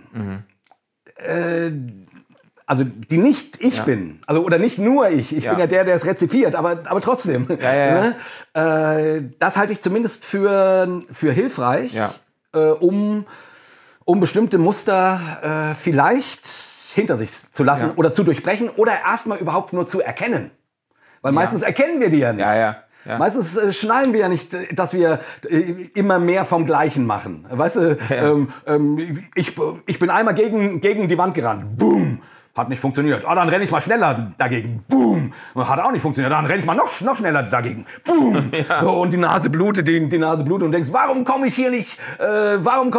also die nicht ich bin, also oder nicht nur ich bin ja der es rezipiert, aber trotzdem, ne? Das halte ich zumindest für hilfreich, um bestimmte Muster vielleicht hinter sich zu lassen oder zu durchbrechen oder erstmal überhaupt nur zu erkennen. Weil meistens erkennen wir die ja nicht. Ja. Meistens schnallen wir ja nicht, dass wir immer mehr vom Gleichen machen. Weißt du, ich bin einmal gegen die Wand gerannt. Boom! Hat nicht funktioniert. Dann renne ich mal schneller dagegen. Boom! Hat auch nicht funktioniert. Dann renne ich mal noch schneller dagegen. Boom! Ja. So, und die Nase blutet und denkst, warum komme ich hier nicht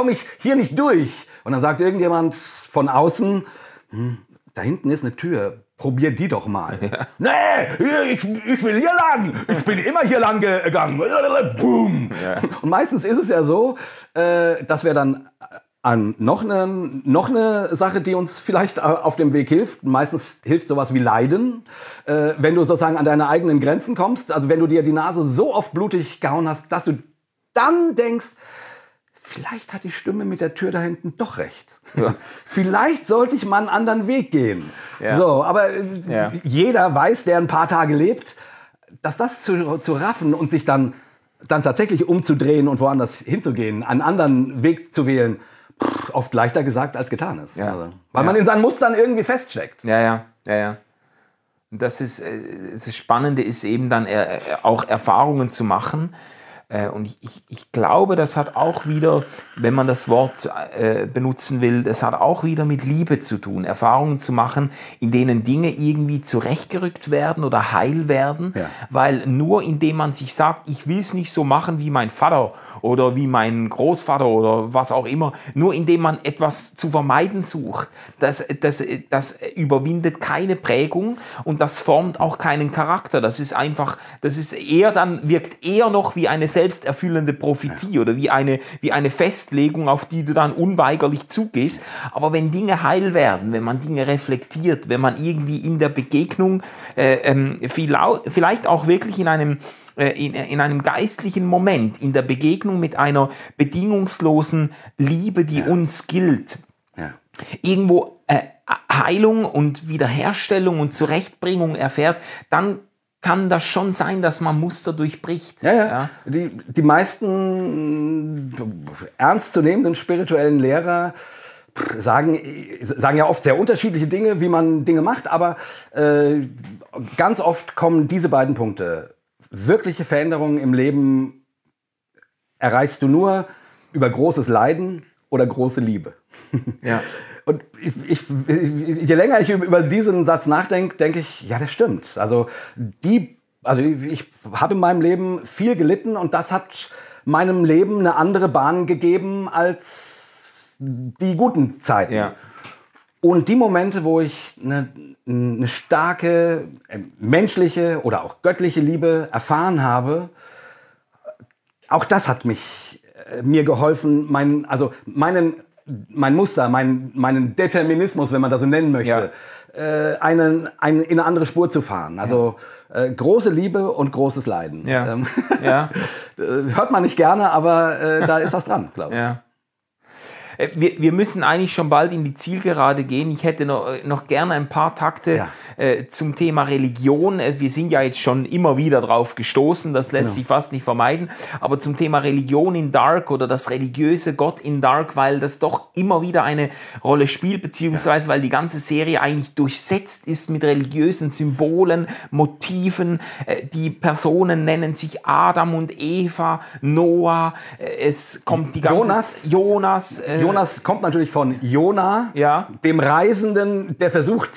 durch? Und dann sagt irgendjemand von außen, da hinten ist eine Tür. probier die doch mal. Ja. Nee, ich will hier lang. Ich bin immer hier lang gegangen. Boom. Ja. Und meistens ist es ja so, dass wir dann noch eine Sache, die uns vielleicht auf dem Weg hilft. Meistens hilft sowas wie Leiden. Wenn du sozusagen an deine eigenen Grenzen kommst, also wenn du dir die Nase so oft blutig gehauen hast, dass du dann denkst, vielleicht hat die Stimme mit der Tür da hinten doch recht. Ja. Vielleicht sollte ich mal einen anderen Weg gehen. Ja. So, aber jeder weiß, der ein paar Tage lebt, dass das zu raffen und sich dann tatsächlich umzudrehen und woanders hinzugehen, einen anderen Weg zu wählen, oft leichter gesagt als getan ist. Ja. Also, weil man in seinen Mustern irgendwie feststeckt. Ja. Und das Spannende ist eben dann auch Erfahrungen zu machen. Und ich glaube, das hat auch wieder, wenn man das Wort benutzen will, das hat auch wieder mit Liebe zu tun. Erfahrungen zu machen, in denen Dinge irgendwie zurechtgerückt werden oder heil werden. Ja. Weil nur indem man sich sagt, ich will es nicht so machen wie mein Vater oder wie mein Großvater oder was auch immer, nur indem man etwas zu vermeiden sucht, das überwindet keine Prägung und das formt auch keinen Charakter. Wirkt eher noch wie eine selbsterfüllende Prophetie oder wie eine Festlegung, auf die du dann unweigerlich zugehst. Aber wenn Dinge heil werden, wenn man Dinge reflektiert, wenn man irgendwie in der Begegnung vielleicht auch wirklich in einem geistlichen Moment, in der Begegnung mit einer bedingungslosen Liebe, die uns gilt, irgendwo Heilung und Wiederherstellung und Zurechtbringung erfährt, dann kann das schon sein, dass man Muster durchbricht. Ja. Die meisten ernstzunehmenden spirituellen Lehrer sagen ja oft sehr unterschiedliche Dinge, wie man Dinge macht, aber ganz oft kommen diese beiden Punkte. Wirkliche Veränderungen im Leben erreichst du nur über großes Leiden oder große Liebe. Ja. Und je länger ich über diesen Satz nachdenke, denke ich, ja, das stimmt. Also ich habe in meinem Leben viel gelitten und das hat meinem Leben eine andere Bahn gegeben als die guten Zeiten. Ja. Und die Momente, wo ich eine starke menschliche oder auch göttliche Liebe erfahren habe, auch das hat mir geholfen, mein Muster, meinen Determinismus, wenn man das so nennen möchte, in eine andere Spur zu fahren. Also große Liebe und großes Leiden. Ja. Hört man nicht gerne, aber da ist was dran, glaube ich. Ja. Wir müssen eigentlich schon bald in die Zielgerade gehen. Ich hätte noch gerne ein paar Takte zum Thema Religion. Wir sind ja jetzt schon immer wieder drauf gestoßen, das lässt sich fast nicht vermeiden. Aber zum Thema Religion in Dark oder das religiöse Gott in Dark, weil das doch immer wieder eine Rolle spielt, beziehungsweise weil die ganze Serie eigentlich durchsetzt ist mit religiösen Symbolen, Motiven. Die Personen nennen sich Adam und Eva, Noah. Es kommt die ganze... Jonas kommt natürlich von Jona, dem Reisenden, der versucht,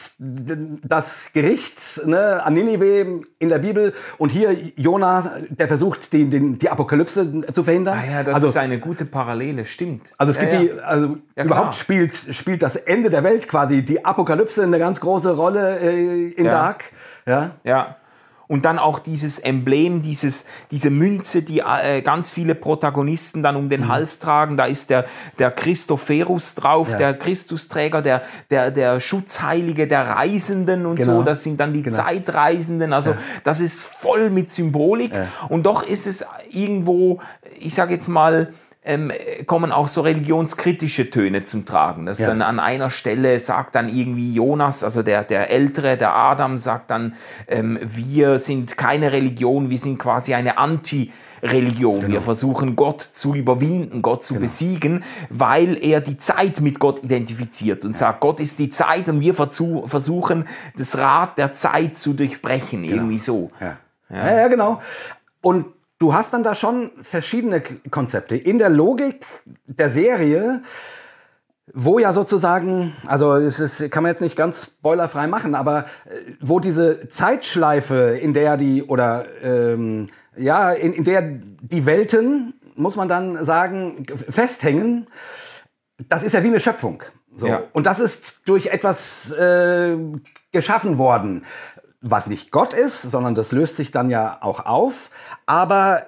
das Gericht an Ninive in der Bibel. Und hier Jona, der versucht, die Apokalypse zu verhindern. Ah ja, das ist eine gute Parallele, stimmt. Also es gibt überhaupt spielt das Ende der Welt quasi, die Apokalypse, eine ganz große Rolle in Dark. Ja. Und dann auch dieses Emblem, diese Münze, die ganz viele Protagonisten dann um den Hals tragen. Da ist der Christophorus drauf, der Christusträger, der Schutzheilige der Reisenden und so. Das sind dann die Zeitreisenden. Also das ist voll mit Symbolik. Ja. Und doch ist es irgendwo, ich sage jetzt mal, kommen auch so religionskritische Töne zum Tragen. Das dann an einer Stelle sagt dann irgendwie Jonas, also der Ältere, der Adam, sagt dann, wir sind keine Religion, wir sind quasi eine Anti-Religion. Genau. Wir versuchen Gott zu überwinden, Gott zu besiegen, weil er die Zeit mit Gott identifiziert und sagt, Gott ist die Zeit und wir versuchen das Rad der Zeit zu durchbrechen, irgendwie so. Ja, genau. Und du hast dann da schon verschiedene Konzepte. In der Logik der Serie, wo ja sozusagen, also kann man jetzt nicht ganz spoilerfrei machen, aber wo diese Zeitschleife, in der die Welten, muss man dann sagen, festhängen, das ist ja wie eine Schöpfung. So. Ja. Und das ist durch etwas geschaffen worden, was nicht Gott ist, sondern das löst sich dann ja auch auf. Aber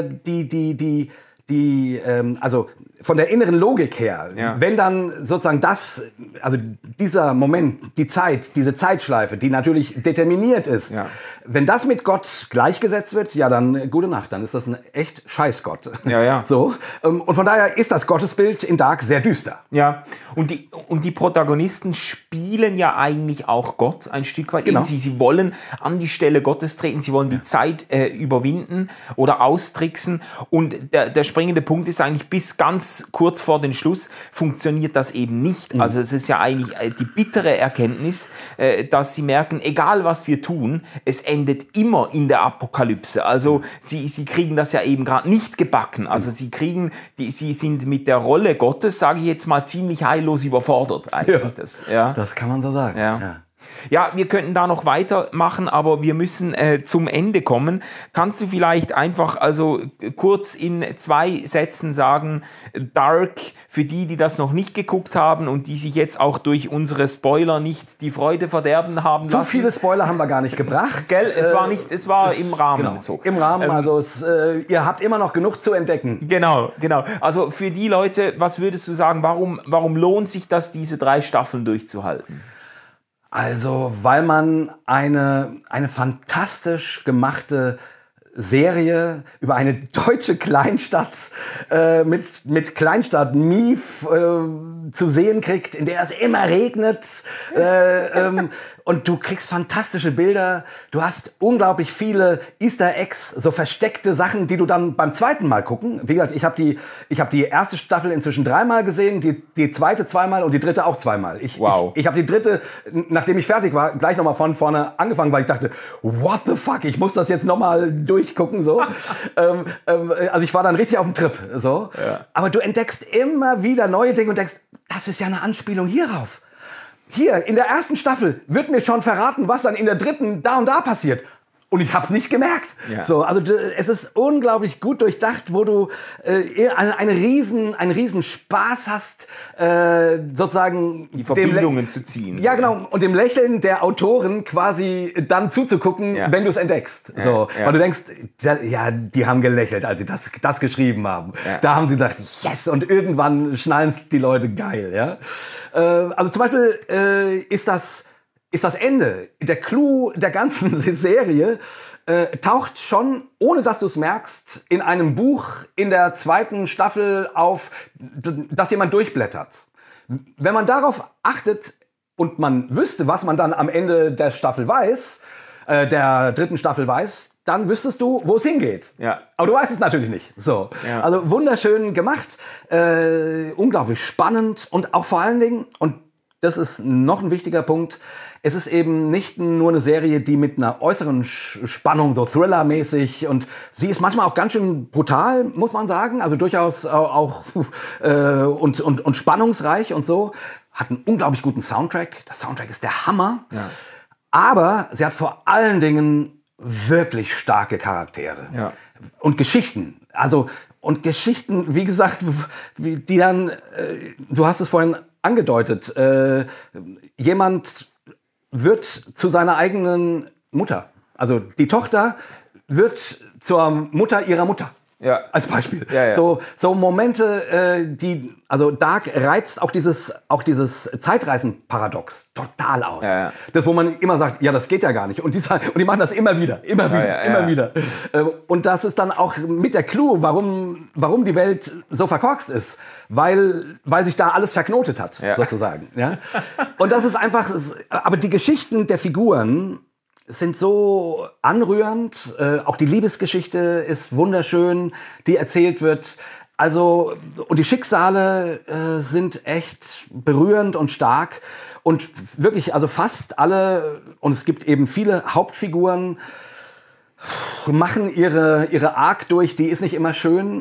also von der inneren Logik her, wenn dann sozusagen also dieser Moment, diese Zeitschleife, die natürlich determiniert ist, wenn das mit Gott gleichgesetzt wird, ja dann gute Nacht, dann ist das ein echt Scheißgott. Ja. So. Und von daher ist das Gottesbild in Dark sehr düster. Ja, und die Protagonisten spielen ja eigentlich auch Gott ein Stück weit. Genau. Sie wollen an die Stelle Gottes treten, sie wollen die Zeit überwinden oder austricksen. Und der springende Punkt ist eigentlich, bis ganz kurz vor den Schluss funktioniert das eben nicht. Also es ist ja eigentlich die bittere Erkenntnis, dass sie merken, egal was wir tun, es endet immer in der Apokalypse. Also sie kriegen das ja eben gerade nicht gebacken. Also sie sind mit der Rolle Gottes, sage ich jetzt mal, ziemlich heillos überfordert eigentlich. Das kann man so sagen. Ja, wir könnten da noch weitermachen, aber wir müssen zum Ende kommen. Kannst du vielleicht einfach also kurz in 2 Sätzen sagen, Dark, für die das noch nicht geguckt haben und die sich jetzt auch durch unsere Spoiler nicht die Freude verderben haben lassen? Zu viele Spoiler haben wir gar nicht gebracht. Gell? Es war im Rahmen so. Im Rahmen, also ihr habt immer noch genug zu entdecken. Genau. Also für die Leute, was würdest du sagen, warum lohnt sich das, diese 3 Staffeln durchzuhalten? Also, weil man eine fantastisch gemachte Serie über eine deutsche Kleinstadt mit Kleinstadt-Mief zu sehen kriegt, in der es immer regnet. Und du kriegst fantastische Bilder. Du hast unglaublich viele Easter Eggs, so versteckte Sachen, die du dann beim zweiten Mal gucken. Wie gesagt, ich habe die erste Staffel inzwischen 3-mal gesehen, die zweite 2-mal und die dritte auch 2-mal. Ich habe die dritte, nachdem ich fertig war, gleich nochmal von vorne angefangen, weil ich dachte, what the fuck, ich muss das jetzt nochmal durchgucken. So. Also ich war dann richtig auf dem Trip. So. Ja. Aber du entdeckst immer wieder neue Dinge und denkst, das ist ja eine Anspielung hierauf. Hier, in der ersten Staffel wird mir schon verraten, was dann in der dritten da und da passiert. Und ich habe es nicht gemerkt. Ja. So, also es ist unglaublich gut durchdacht, wo du einen riesen Spaß hast, sozusagen die Verbindungen zu ziehen. Ja, genau. Und dem Lächeln der Autoren quasi dann zuzugucken, wenn du es entdeckst. So, weil du denkst, die haben gelächelt, als sie das geschrieben haben. Ja. Da haben sie gedacht, yes. Und irgendwann schnallen es die Leute geil. Ja? Also zum Beispiel ist das Ende, der Clou der ganzen Serie, taucht schon, ohne dass du es merkst, in einem Buch in der 2. Staffel auf, das jemand durchblättert. Wenn man darauf achtet und man wüsste, was man dann am Ende der Staffel weiß, der 3. Staffel weiß, dann wüsstest du, wo es hingeht. Ja. Aber du weißt es natürlich nicht. So. Ja. Also wunderschön gemacht, unglaublich spannend und auch vor allen Dingen, und das ist noch ein wichtiger Punkt, es ist eben nicht nur eine Serie, die mit einer äußeren Spannung, so Thriller-mäßig, und sie ist manchmal auch ganz schön brutal, muss man sagen, also durchaus auch und spannungsreich und so, hat einen unglaublich guten Soundtrack. Der Soundtrack ist der Hammer, aber sie hat vor allen Dingen wirklich starke Charaktere und Geschichten. Also, und Geschichten, wie gesagt, die dann, du hast es vorhin angedeutet, jemand wird zu seiner eigenen Mutter. Also die Tochter wird zur Mutter ihrer Mutter. Ja. Als Beispiel. Ja, ja. So Momente, also Dark reizt auch dieses Zeitreisen-Paradox total aus. Ja, ja. Das, wo man immer sagt, ja, das geht ja gar nicht. Und die machen das immer wieder. Und das ist dann auch mit der Clou, warum die Welt so verkorkst ist. Weil sich da alles verknotet hat, sozusagen. Ja? Und das ist einfach, aber die Geschichten der Figuren sind so anrührend. Auch die Liebesgeschichte ist wunderschön, die erzählt wird. Also, und die Schicksale sind echt berührend und stark. Und wirklich, also fast alle, und es gibt eben viele Hauptfiguren, machen ihre Arc durch, die ist nicht immer schön.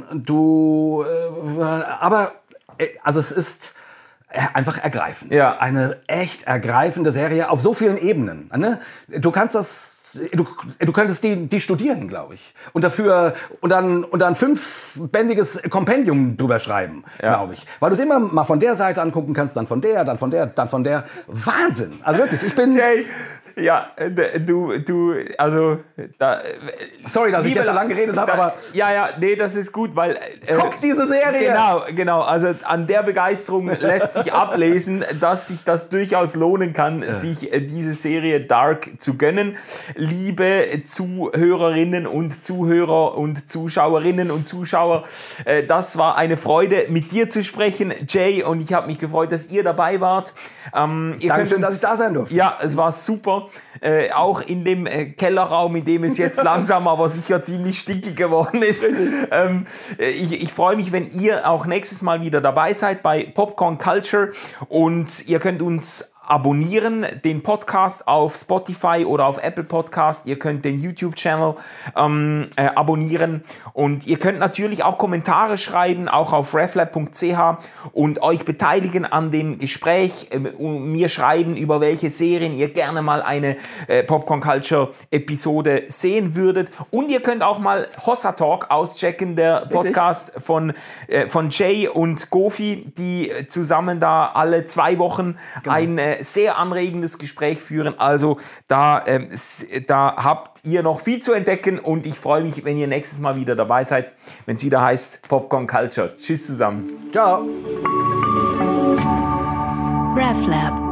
Aber also es ist einfach ergreifend. Ja. Eine echt ergreifende Serie auf so vielen Ebenen. Ne? Du kannst das du könntest die studieren, glaube ich. Und dann 5-bändiges Kompendium drüber schreiben, glaube ich. Weil du es immer mal von der Seite angucken kannst, dann von der, dann von der, dann von der. Wahnsinn! Also wirklich, ich bin... Jay, ja, also... Sorry, dass ich jetzt so lange geredet habe, aber... Ja, nee, das ist gut, weil... guck diese Serie! Genau, also an der Begeisterung lässt sich ablesen, dass sich das durchaus lohnen kann, sich diese Serie Dark zu gönnen. Liebe Zuhörerinnen und Zuhörer und Zuschauerinnen und Zuschauer, das war eine Freude, mit dir zu sprechen, Jay, und ich habe mich gefreut, dass ihr dabei wart. Dankeschön, dass ich da sein durfte. Ja, es war super. Auch in dem Kellerraum, in dem es jetzt langsam aber sicher ziemlich stickig geworden ist. Ich freue mich, wenn ihr auch nächstes Mal wieder dabei seid bei Popcorn Culture, und ihr könnt uns abonnieren, den Podcast auf Spotify oder auf Apple Podcast. Ihr könnt den YouTube-Channel abonnieren, und ihr könnt natürlich auch Kommentare schreiben, auch auf reflab.ch, und euch beteiligen an dem Gespräch, mir schreiben, über welche Serien ihr gerne mal eine Popcorn Culture Episode sehen würdet. Und ihr könnt auch mal Hossa Talk auschecken, der Podcast von Jay und Gofi, die zusammen da alle 2 Wochen ein sehr anregendes Gespräch führen. Also da habt ihr noch viel zu entdecken, und ich freue mich, wenn ihr nächstes Mal wieder dabei seid, wenn es wieder heißt Popcorn Culture. Tschüss zusammen. Ciao. RefLab.